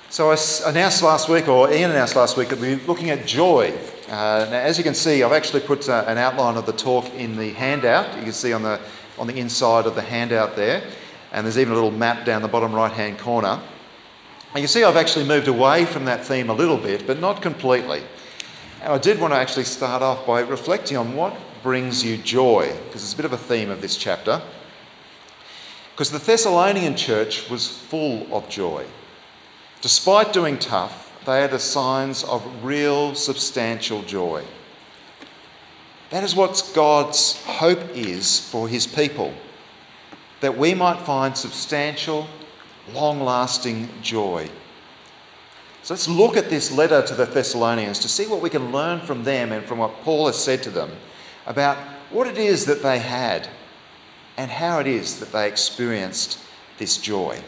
So I announced last week, or Ian announced last week, that we're looking at joy. Now, as you can see, I've actually put an outline of the talk in the handout. You can see on the inside of the handout there, and there's even a little map down the bottom right-hand corner. And you see I've actually moved away from that theme a little bit, but not completely. And I did want to actually start off by reflecting on what brings you joy, because it's a bit of a theme of this chapter. Because the Thessalonian church was full of joy. Despite doing tough, they had the signs of real substantial joy. That is what God's hope is for his people, that we might find substantial, long-lasting joy. So let's look at this letter to the Thessalonians to see what we can learn from them and from what Paul has said to them about what it is that they had and how it is that they experienced this joy.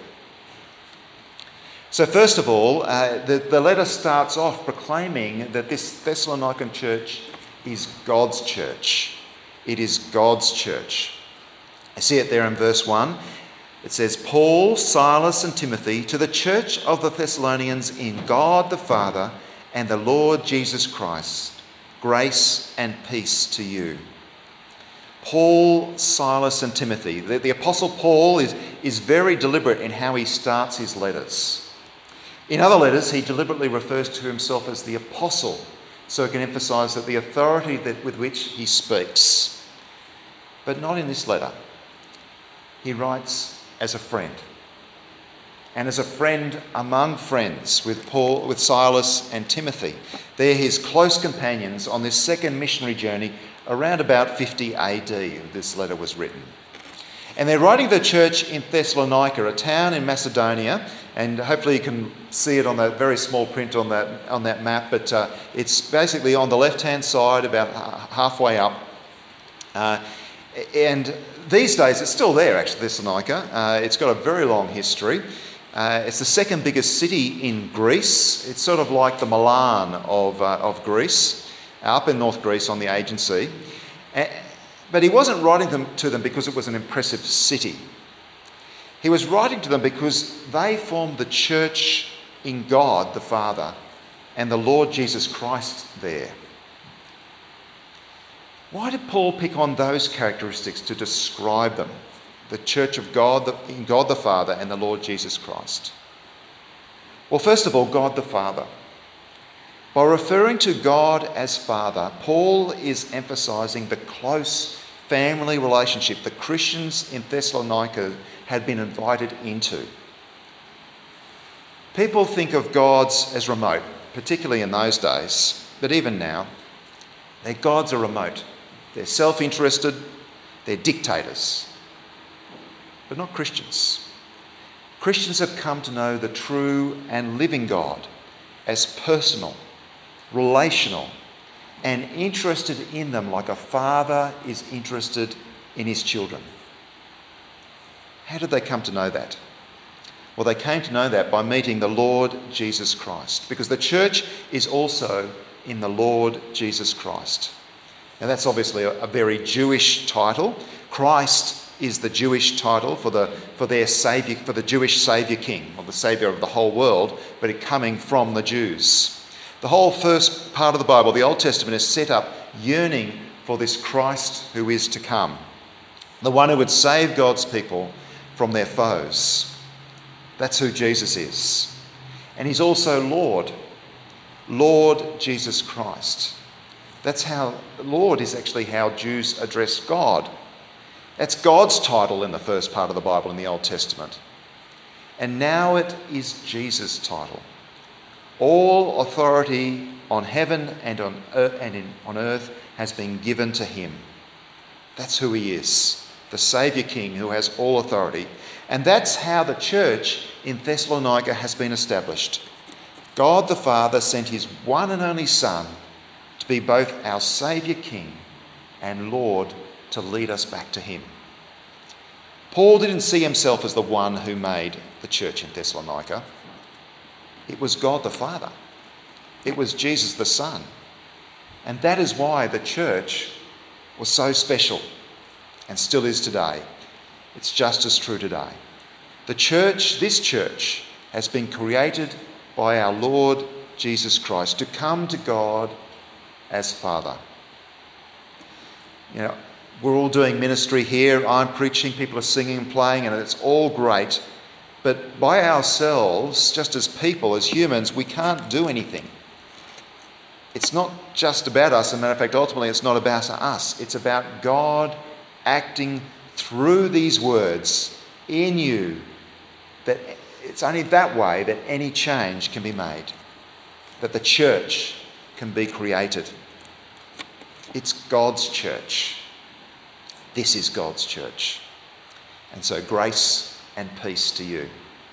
So first of all, the letter starts off proclaiming that this Thessalonican church is God's church. It is God's church. I see it there in verse 1. It says, Paul, Silas and Timothy to the church of the Thessalonians in God the Father and the Lord Jesus Christ, grace and peace to you. Paul, Silas and Timothy. The Apostle Paul is very deliberate in how he starts his letters. In other letters, he deliberately refers to himself as the apostle, so he can emphasise that the authority with which he speaks. But not in this letter. He writes as a friend. And as a friend among friends with Paul, with Silas and Timothy. They're his close companions on this second missionary journey around about 50 AD. This letter was written. And they're writing to the church in Thessalonica, a town in Macedonia, and hopefully you can see it on that very small print on that map, but it's basically on the left-hand side, about halfway up. And these days, it's still there, actually, Thessalonica. It's got a very long history. It's the second biggest city in Greece. It's sort of like the Milan of Greece, up in North Greece on the Aegean Sea. But he wasn't writing to them because it was an impressive city. He was writing to them because they formed the church in God the Father and the Lord Jesus Christ there. Why did Paul pick on those characteristics to describe them? The church of God, in God the Father and the Lord Jesus Christ. Well, first of all, God the Father. By referring to God as Father, Paul is emphasising the close family relationship the Christians in Thessalonica had been invited into. People think of gods as remote, particularly in those days, but even now, their gods are remote. They're self-interested, they're dictators, but not Christians. Christians have come to know the true and living God as personal, relational, and interested in them like a father is interested in his children. How did they come to know that? Well, they came to know that by meeting the Lord Jesus Christ, because the church is also in the Lord Jesus Christ. Now that's obviously a very Jewish title. Christ is the Jewish title for their Saviour, for the Jewish Saviour King, or the Saviour of the whole world, but it coming from the Jews. The whole first part of the Bible, the Old Testament, is set up yearning for this Christ who is to come, the one who would save God's people from their foes. That's who Jesus is. And he's also Lord Jesus Christ. That's how, Lord is actually how Jews address God. That's God's title in the first part of the Bible in the Old Testament. And now it is Jesus' title. All authority on heaven and on earth has been given to him. That's who he is, the Saviour King who has all authority. And that's how the church in Thessalonica has been established. God the Father sent his one and only Son to be both our Saviour King and Lord to lead us back to him. Paul didn't see himself as the one who made the church in Thessalonica. It was God the Father. It was Jesus the Son. And that is why the church was so special and still is today. It's just as true today. The church, this church, has been created by our Lord Jesus Christ, to come to God as Father. You know, we're all doing ministry here. I'm preaching, people are singing and playing, and it's all great. But by ourselves, just as people, as humans, we can't do anything. It's not just about us. As a matter of fact, ultimately, it's not about us. It's about God acting through these words in you. That it's only that way that any change can be made, that the church can be created. It's God's church. This is God's church. And so grace and peace to you.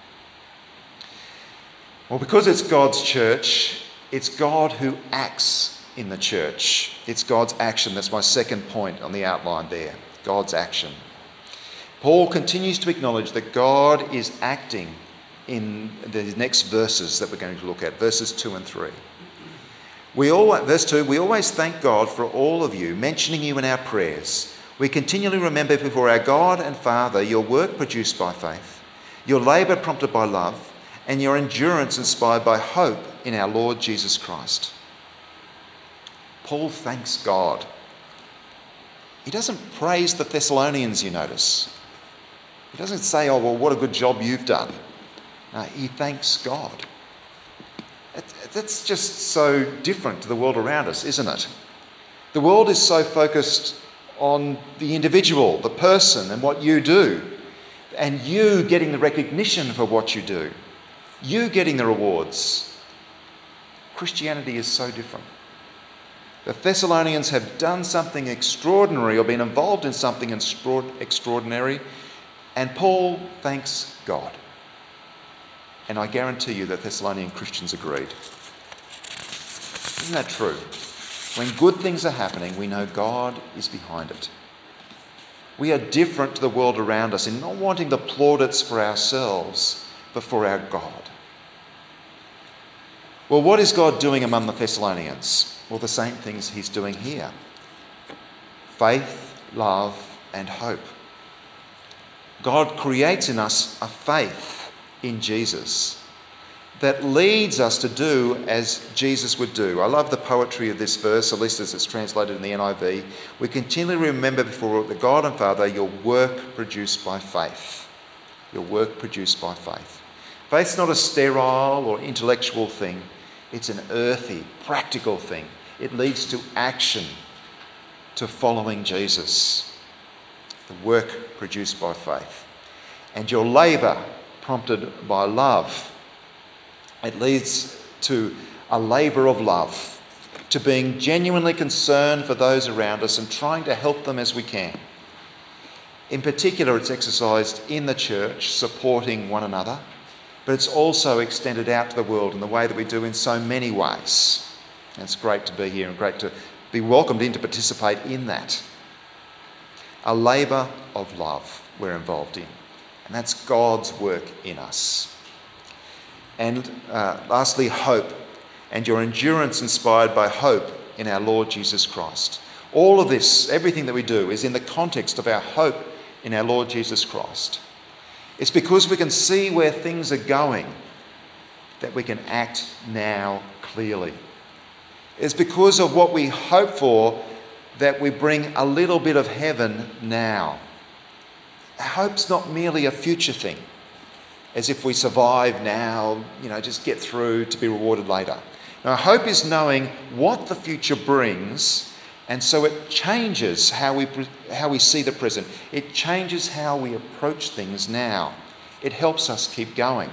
Well, because it's God's church, it's God who acts in the church. It's God's action. That's my second point on the outline there. God's action. Paul continues to acknowledge that God is acting in the next verses that we're going to look at, verses 2 and 3. Verse 2, we always thank God for all of you, mentioning you in our prayers. We continually remember before our God and Father your work produced by faith, your labour prompted by love, and your endurance inspired by hope in our Lord Jesus Christ. Paul thanks God. He doesn't praise the Thessalonians, you notice. He doesn't say, oh, well, what a good job you've done. No, he thanks God. That's just so different to the world around us, isn't it? The world is so focused on the individual, the person, and what you do, and you getting the recognition for what you do, you getting the rewards. Christianity is so different. The Thessalonians have done something extraordinary or been involved in something extraordinary, and Paul thanks God. And I guarantee you that Thessalonian Christians agreed. Isn't that true? When good things are happening, we know God is behind it. We are different to the world around us in not wanting the plaudits for ourselves, but for our God. Well, what is God doing among the Thessalonians? Well, the same things he's doing here. Faith, love, and hope. God creates in us a faith in Jesus that leads us to do as Jesus would do. I love the poetry of this verse, at least as it's translated in the NIV. We continually remember before the God and Father your work produced by faith. Your work produced by faith. Faith's not a sterile or intellectual thing. It's an earthy, practical thing. It leads to action, to following Jesus. The work produced by faith. And your labour prompted by love. It leads to a labour of love, to being genuinely concerned for those around us and trying to help them as we can. In particular, it's exercised in the church, supporting one another, but it's also extended out to the world in the way that we do in so many ways. And it's great to be here and great to be welcomed in to participate in that. A labour of love we're involved in, and that's God's work in us. And lastly, hope, and your endurance inspired by hope in our Lord Jesus Christ. All of this, everything that we do, is in the context of our hope in our Lord Jesus Christ. It's because we can see where things are going that we can act now clearly. It's because of what we hope for that we bring a little bit of heaven now. Hope's not merely a future thing, as if we survive now, just get through to be rewarded later. Now, hope is knowing what the future brings, and so it changes how we see the present. It changes how we approach things now. It helps us keep going.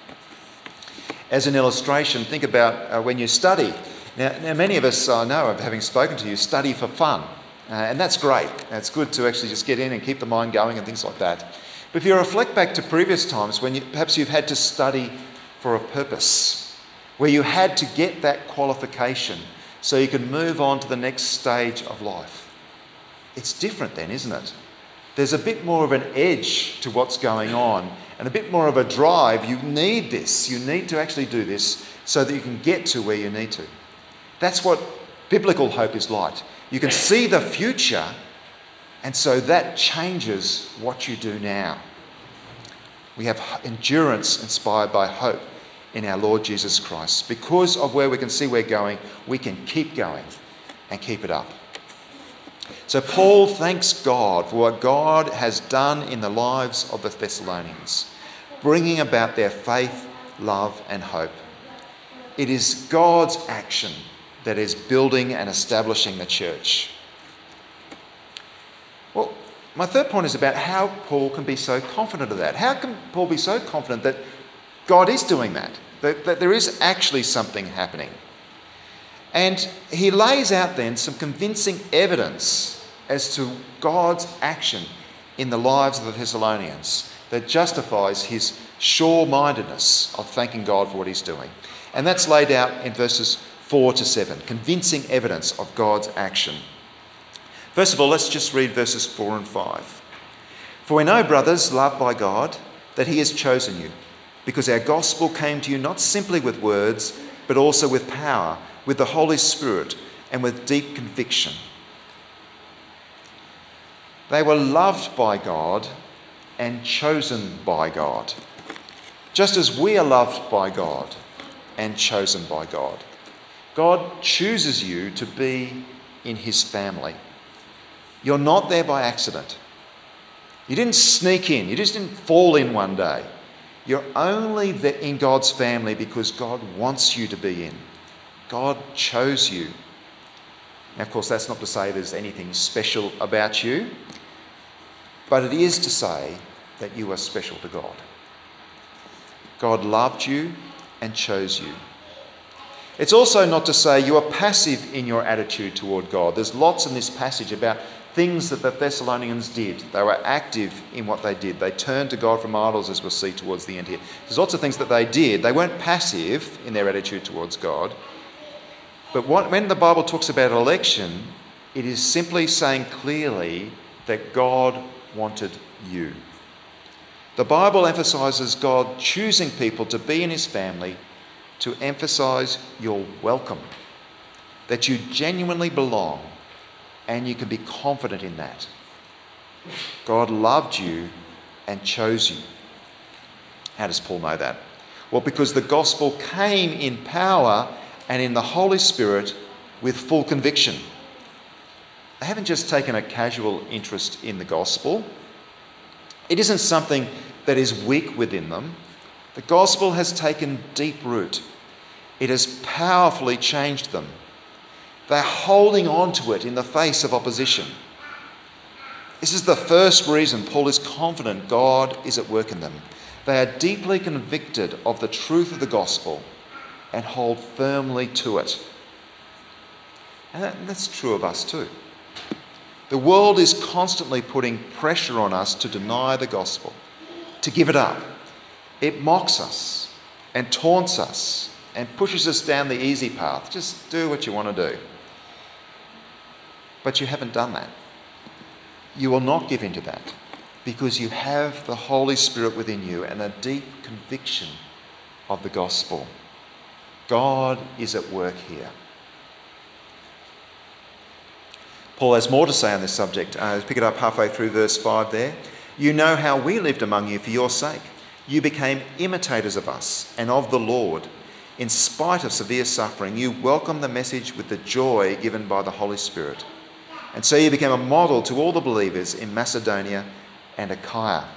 As an illustration, think about when you study. Now many of us, I know of having spoken to you, study for fun. And that's great. It's good to actually just get in and keep the mind going and things like that. But if you reflect back to previous times when perhaps you've had to study for a purpose, where you had to get that qualification so you can move on to the next stage of life. It's different then, isn't it? There's a bit more of an edge to what's going on and a bit more of a drive. You need this. You need to actually do this so that you can get to where you need to. That's what biblical hope is like. You can see the future, and so that changes what you do now. We have endurance inspired by hope in our Lord Jesus Christ. Because of where we can see we're going, we can keep going and keep it up. So Paul thanks God for what God has done in the lives of the Thessalonians, bringing about their faith, love and hope. It is God's action that is building and establishing the church. Well, my third point is about how Paul can be so confident of that. How can Paul be so confident that God is doing that there is actually something happening? And he lays out then some convincing evidence as to God's action in the lives of the Thessalonians that justifies his sure-mindedness of thanking God for what he's doing. And that's laid out in verses 4 to 7, convincing evidence of God's action. First of all, let's just read verses 4 and 5. For we know, brothers, loved by God, that he has chosen you, because our gospel came to you not simply with words, but also with power, with the Holy Spirit, and with deep conviction. They were loved by God and chosen by God, just as we are loved by God and chosen by God. God chooses you to be in his family. You're not there by accident. You didn't sneak in. You just didn't fall in one day. You're only in God's family because God wants you to be in. God chose you. Now, of course, that's not to say there's anything special about you, but it is to say that you are special to God. God loved you and chose you. It's also not to say you are passive in your attitude toward God. There's lots in this passage about things that the Thessalonians did. They were active in what they did. They turned to God from idols, as we'll see towards the end here. There's lots of things that they did. They weren't passive in their attitude towards God. But when the Bible talks about election, it is simply saying clearly that God wanted you. The Bible emphasises God choosing people to be in his family to emphasise you're welcome, that you genuinely belong, and you can be confident in that. God loved you and chose you. How does Paul know that? Well, because the gospel came in power and in the Holy Spirit with full conviction. They haven't just taken a casual interest in the gospel. It isn't something that is weak within them. The gospel has taken deep root. It has powerfully changed them. They're holding on to it in the face of opposition. This is the first reason Paul is confident God is at work in them. They are deeply convicted of the truth of the gospel and hold firmly to it. And that's true of us too. The world is constantly putting pressure on us to deny the gospel, to give it up. It mocks us and taunts us and pushes us down the easy path. Just do what you want to do. But you haven't done that. You will not give in to that because you have the Holy Spirit within you and a deep conviction of the gospel. God is at work here. Paul has more to say on this subject. Pick it up halfway through verse 5 there. You know how we lived among you for your sake. You became imitators of us and of the Lord. In spite of severe suffering, you welcomed the message with the joy given by the Holy Spirit. And so you became a model to all the believers in Macedonia and Achaia.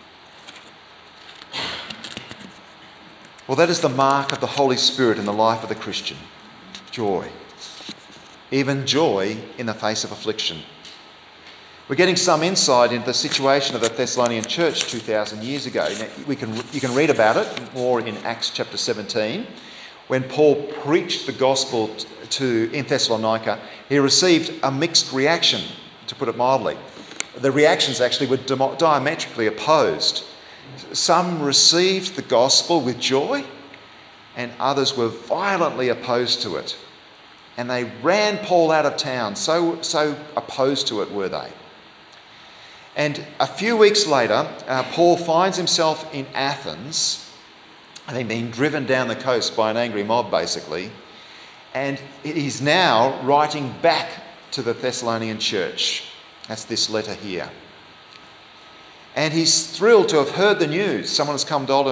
Well, that is the mark of the Holy Spirit in the life of the Christian. Joy. Even joy in the face of affliction. We're getting some insight into the situation of the Thessalonian church 2,000 years ago. Now, you can read about it more in Acts chapter 17. When Paul preached the gospel in Thessalonica, he received a mixed reaction, to put it mildly. The reactions actually were diametrically opposed. Some received the gospel with joy, and others were violently opposed to it. And they ran Paul out of town, so opposed to it were they. And a few weeks later, Paul finds himself in Athens, having been driven down the coast by an angry mob, basically. And he's now writing back to the Thessalonian church. That's this letter here. And he's thrilled to have heard the news. Someone has come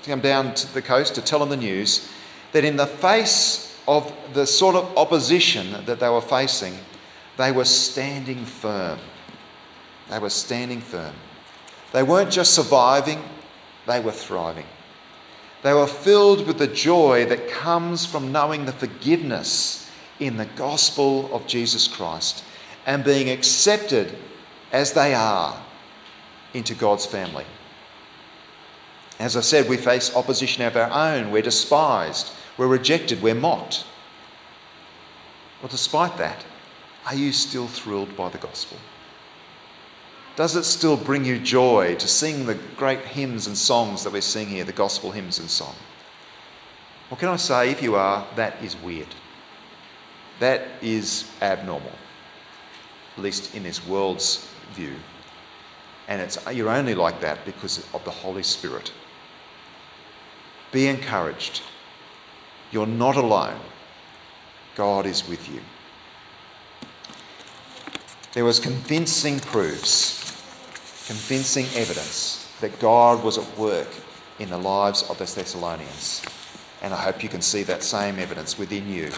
come down to the coast to tell them the news that in the face of the sort of opposition that they were facing, they were standing firm. They were standing firm. They weren't just surviving, they were thriving. They were filled with the joy that comes from knowing the forgiveness in the gospel of Jesus Christ and being accepted as they are into God's family. As I said, we face opposition of our own. We're despised, we're rejected, we're mocked. Well, despite that, are you still thrilled by the gospel? Does it still bring you joy to sing the great hymns and songs that we're singing here, the gospel hymns and song? Well, can I say, if you are, that is weird. That is abnormal, at least in this world's view. And you're only like that because of the Holy Spirit. Be encouraged. You're not alone. God is with you. There was convincing proofs, convincing evidence that God was at work in the lives of the Thessalonians. And I hope you can see that same evidence within you.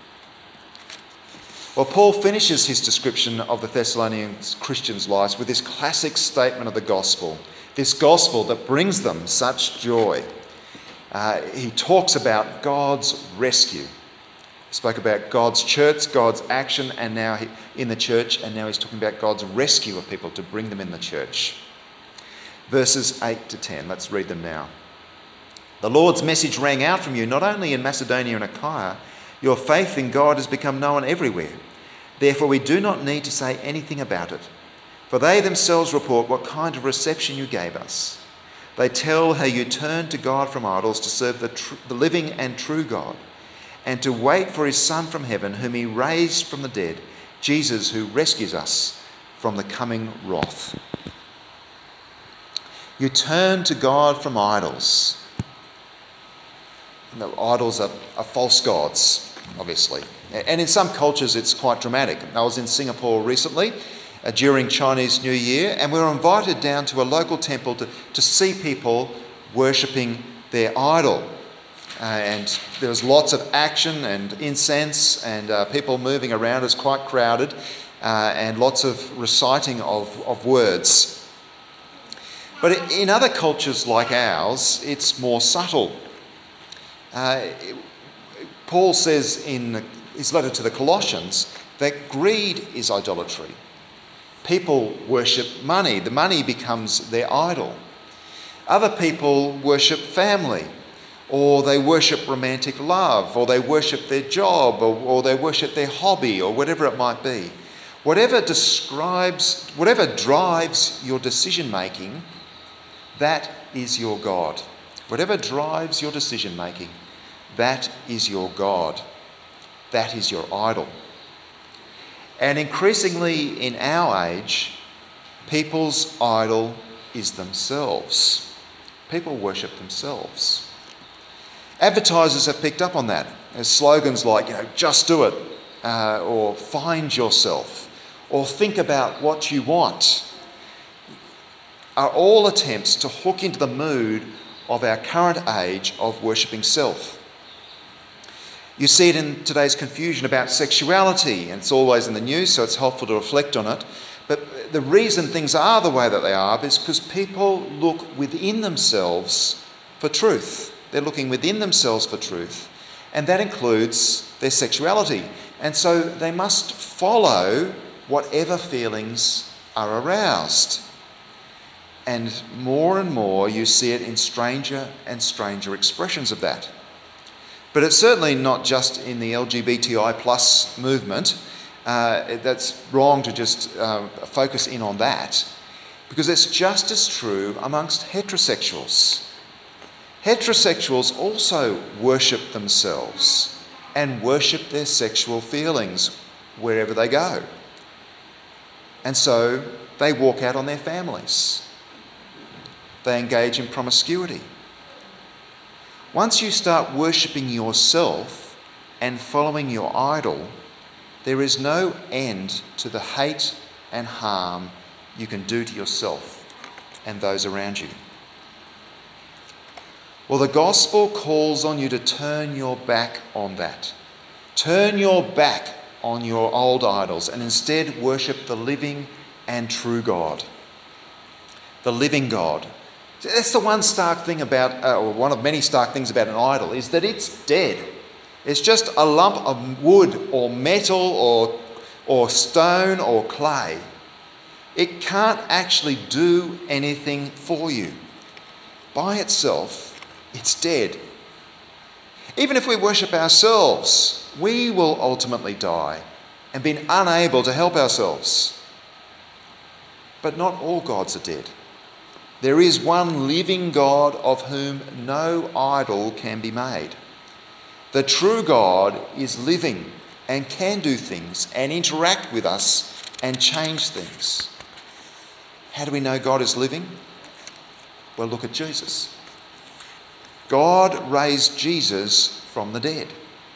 Well, Paul finishes his description of the Thessalonian Christians' lives with this classic statement of the gospel, this gospel that brings them such joy. He talks about God's rescue. He spoke about God's church, God's action, and now in the church, and now he's talking about God's rescue of people to bring them in the church. Verses 8 to 10, let's read them now. The Lord's message rang out from you, not only in Macedonia and Achaia. Your faith in God has become known everywhere. Therefore, we do not need to say anything about it, for they themselves report what kind of reception you gave us. They tell how you turned to God from idols to serve the living and true God, and to wait for his Son from heaven, whom he raised from the dead, Jesus, who rescues us from the coming wrath. You turn to God from idols. The idols are false gods, obviously. And in some cultures it's quite dramatic. I was in Singapore recently during Chinese New Year, and we were invited down to a local temple to see people worshipping their idol. And there was lots of action and incense and people moving around. It was quite crowded and lots of reciting of words. But in other cultures like ours, it's more subtle. Paul says in his letter to the Colossians that greed is idolatry. People worship money. The money becomes their idol. Other people worship family, or they worship romantic love, or they worship their job, or they worship their hobby, or whatever it might be. Whatever drives your decision making, that is your God. Whatever drives your decision making, that is your God. That is your idol. And increasingly in our age, people's idol is themselves. People worship themselves. Advertisers have picked up on that. There's slogans like, just do it, or find yourself, or think about what you want, are all attempts to hook into the mood of our current age of worshipping self. You see it in today's confusion about sexuality, and it's always in the news, so it's helpful to reflect on it. But the reason things are the way that they are is because people look within themselves for truth. They're looking within themselves for truth, and that includes their sexuality. And so they must follow whatever feelings are aroused. And more you see it in stranger and stranger expressions of that. But it's certainly not just in the LGBTI plus movement. That's wrong to just focus in on that, because it's just as true amongst heterosexuals. Heterosexuals also worship themselves and worship their sexual feelings wherever they go. And so they walk out on their families. They engage in promiscuity. Once you start worshipping yourself and following your idol, there is no end to the hate and harm you can do to yourself and those around you. Well, the gospel calls on you to turn your back on that. Turn your back on your old idols and instead worship the living and true God. The living God. That's the one stark thing about, or one of many stark things about an idol, is that it's dead. It's just a lump of wood or metal or stone or clay. It can't actually do anything for you. By itself, it's dead. Even if we worship ourselves, we will ultimately die and be unable to help ourselves. But not all gods are dead. There is one living God of whom no idol can be made. The true God is living and can do things and interact with us and change things. How do we know God is living? Well, look at Jesus. God raised Jesus from the dead.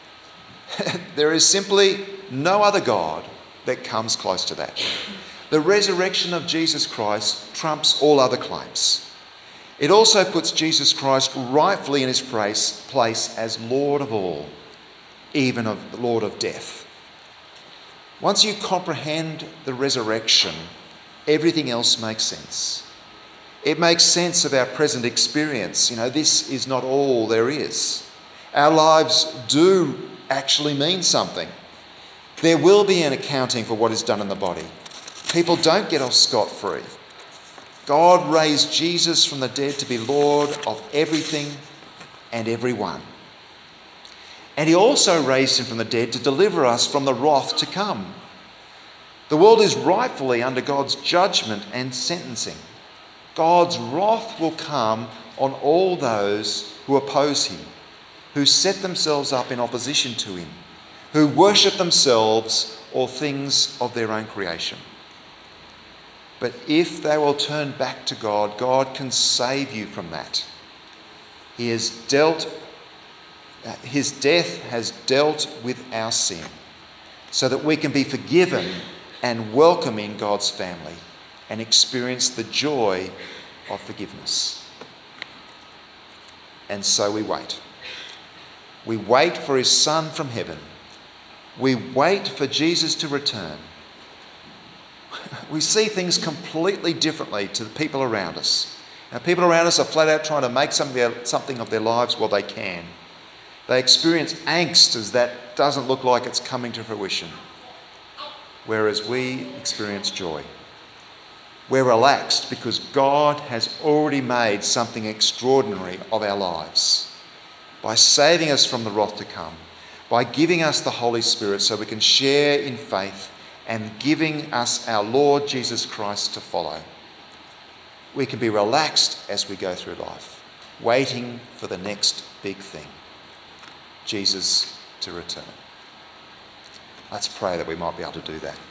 There is simply no other God that comes close to that. The resurrection of Jesus Christ trumps all other claims. It also puts Jesus Christ rightfully in his place as Lord of all, even of the Lord of death. Once you comprehend the resurrection, everything else makes sense. It makes sense of our present experience. This is not all there is. Our lives do actually mean something. There will be an accounting for what is done in the body. People don't get off scot-free. God raised Jesus from the dead to be Lord of everything and everyone. And he also raised him from the dead to deliver us from the wrath to come. The world is rightfully under God's judgment and sentencing. God's wrath will come on all those who oppose him, who set themselves up in opposition to him, who worship themselves or things of their own creation. But if they will turn back to God, God can save you from that. His death has dealt with our sin so that we can be forgiven and welcome in God's family and experience the joy of forgiveness. And so we wait. We wait for his Son from heaven. We wait for Jesus to return. We see things completely differently to the people around us. Now, people around us are flat out trying to make something of their lives while they can. They experience angst as that doesn't look like it's coming to fruition, whereas we experience joy. We're relaxed because God has already made something extraordinary of our lives by saving us from the wrath to come, by giving us the Holy Spirit so we can share in faith and giving us our Lord Jesus Christ to follow. We can be relaxed as we go through life, waiting for the next big thing, Jesus to return. Let's pray that we might be able to do that.